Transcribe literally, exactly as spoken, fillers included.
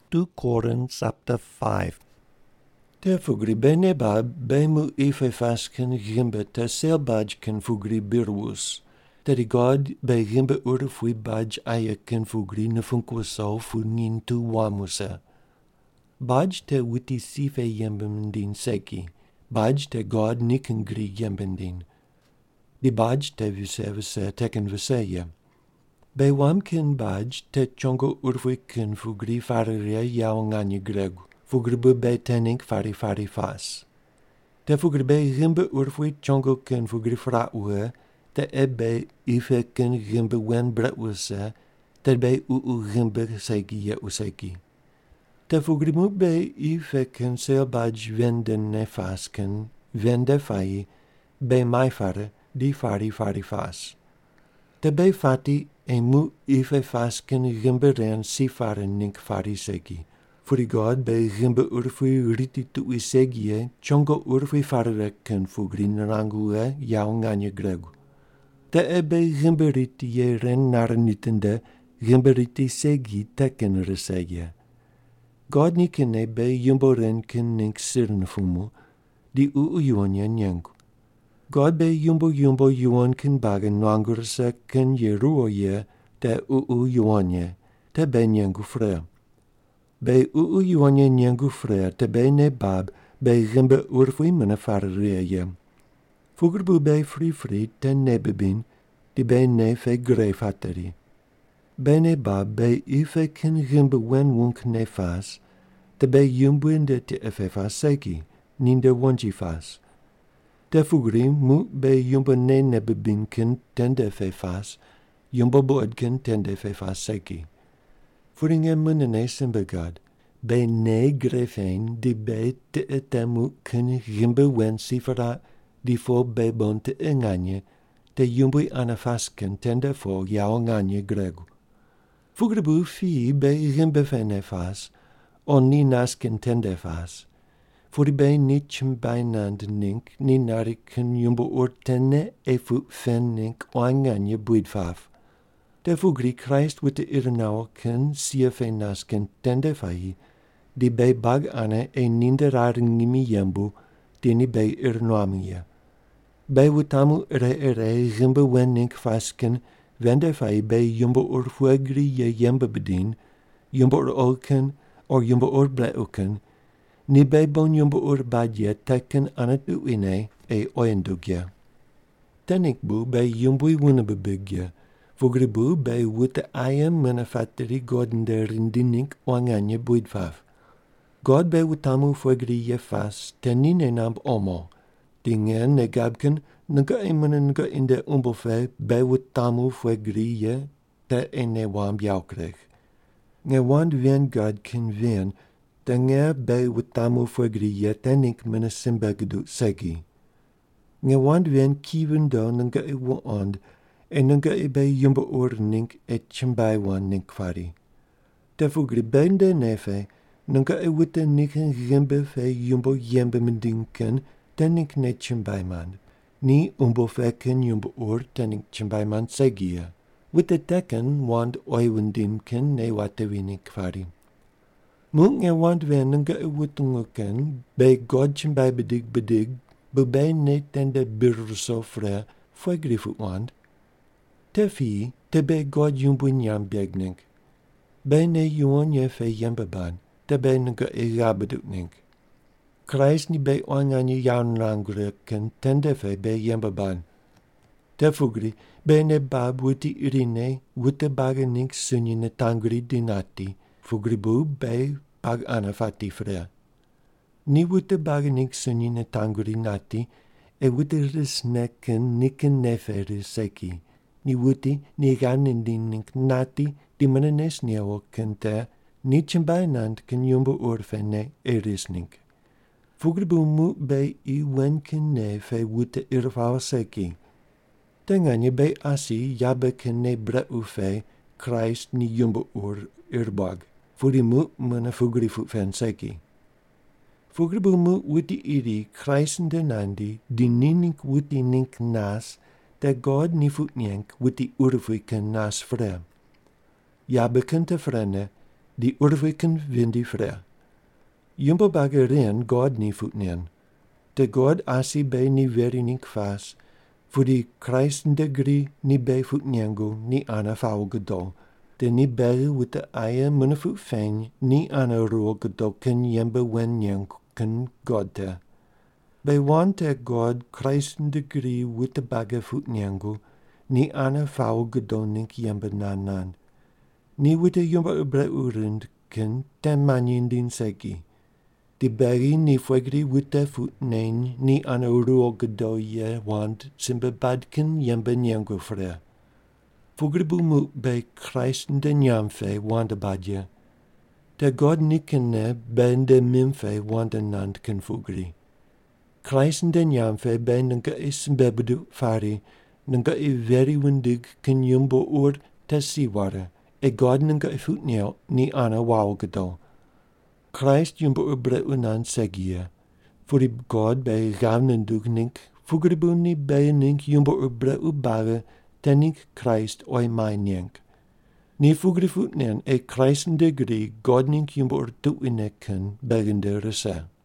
two Corinthians chapter five. Te fugri bene bab, bemu ife fasken gimbe te sel badj ken fugri birwus. Te di God be gimbe ure fui badj aye ken fugri ne funkwasau fu nin tu wamusa. Badj te witi sife yembem din seki. Badj te God niken gri yembem din. Di badj te vise vise teken viseje. Be wam ken badj te chongo urfui ken fugri fariria yao nganye gregu. Fugribu be tenink fari fari fas. Te fugribe gimbe urfui chongo ken fugri fraue, te ebe ife ken gimbe wen bretwuse, te be uu gimbe seki ye useki. Te fugrimu be ife ken seel badj venden ne fas ken, vende fai, be mai fare, di fari fari fas. Te be fati e mu ife fas ken gimbe ren si fare nink fari seki. Furi God be gimbe urfui riti tu isegie, chongo urfui farere ken fugri narangue yao nganye gregu. Te ebe gimbe riti ye ren naranitende, gimbe riti segi teken resegie. God ni ken ebe yumbo ren ken nink sirn fumu, di uu yuonye nyengu. God be yumbo yumbo yuon ken bagen nangurse ken ye ruo ye, te uu yuonye, te be nyengu fre. Be uu yuonye nyengu fre te be ne bab, be gimbe urfui mene farere ye. Fugerbu be fri fri te nebebin, di be ne fe gre fateri. Be ne bab be ife ken gimbe wen wunk ne fas, te be yumbuinde te efe fas seki, ninde wonji fas. Te fugri mu be yumbo ne nebebin ken tende fe fas, yumbo boed ken tende fe fas seki. Furinge munene simbegad, be ne grefen di be te etemu ken gimbe wen sifara di fo be bon te enganye, te yumbui anafasken tende fo yao nganye gregu. Fugribu fi be gimbe fene fas, on ni nasken tende fas. Furi be ni chimbinand nink, ni nariken yumbo urtene e fu fen nink oanganye buidfaf. Te fugri Christ witte irenau ken siefe nasken tende fai, di be bag ane e ninde raring nimi yembu, dini be irnoamie. Be wutamu ere ere gimbe wen nink fasken, vende fai be yumbo ur fuegri ye yembe bedien, yumbo ur olken, or yumbo ur bleuken, ni be bon yumbo ur badje teken anet uine e oendugje. Tenik bu be yumbui wunebebigje, Fugribu be wute ayem menefateri godin der rindinink oanganye buidfaf. God be wutamu fuegri ye fas, tenine namp omo. Dingen ne gabken, nega emenenga in de umbelfe be wutamu fuegri ye, te ene wam joukreg. Nge wand wien God ken wien, te nge be wutamu fuegri ye tenink menesimbegdu segi. Nge wand wien kiven do nega e wand, en nunga ibe yumbo ur nink et chimbaiwan nink fari. Te fugri bende nefe, nunga e witte niken gimbe fe yumbo yembe mendinken, tenink ne chimbaiman. Ni umbo fe ken yumbo ur tenink chimbaiman segia. Witte teken wand oiwendinken ne watewinink fari. Munk e wand wen nunga e wittunguken, be god chimbai bedig bedig, bebe ne tende birso fre, fuegrifu wand, te fi, te be god yumbu nyam begnink. Be ne yuon ye fe yembeban, te be nunga e gabeduknink. Christ ni be oanganye yaun langreken tende fe be yembeban. Te fugri, be ne bab wuti irine, wute bagenink sunyine tangri dinati, fugri bu be bag anafati frea. Ni wute bagenink sunyine tangri nati, e wute risneken niken nefe seki. Ni wuti, ni ganindinink nati, di menenes niawo kente, ni chimbainand ken yumbo urfene erisnink. Fugribu mu be i wen ken ne fe wute irfao seki. Tenganye be asi yabe ken ne bre ufe, Christ ni yumbo ur irbag. Furi mu mene fugrifu fen seki. Fugribu mu wuti iri Christende nandi, di ninink wuti nink nas, te God ni futnienk wuti urfui ken nas fre. Ja bekente frenne, die urwiken vindi fre. Jumbo bageren God ni voetnen. De God asi bij ni veri ni kwas, voor die krijsende gri ni bij voetnengo ni ana vouw gedo. De ni bij with de eie munne voet fijn, ni ana roel gedo ken jembe wen nyen ken God te. Bij want de God krijsende gri with de bagge voetnengo, ni ana vouw gedo nink jembe nan nan. Ni with de jumbo ubre urend ken ten manjen din seki. Die berry ni fuegri witte voetnein ni aan een roel gedoje, want simbe badken jembe nyengo fre. Fugribu moet bij krijsende njamfe wande badje. De God nikene ben de mimfe wande nand ken fugri. Krijsende njamfe ben nunca is bebedu fari, nunca e veri windig ken jumbo oor te siware, e God nunca e voetneel ni ana wauw gedo. Christ jumbo ubre unan segie. Voor die God bij gavnen dugnink, fugribu ni bij nink jumbo ubre ubare, tenink Christ oi mainink. Ni fugri voetnen e Christen de gri, God nink jumbo urtu ineken, begende rese.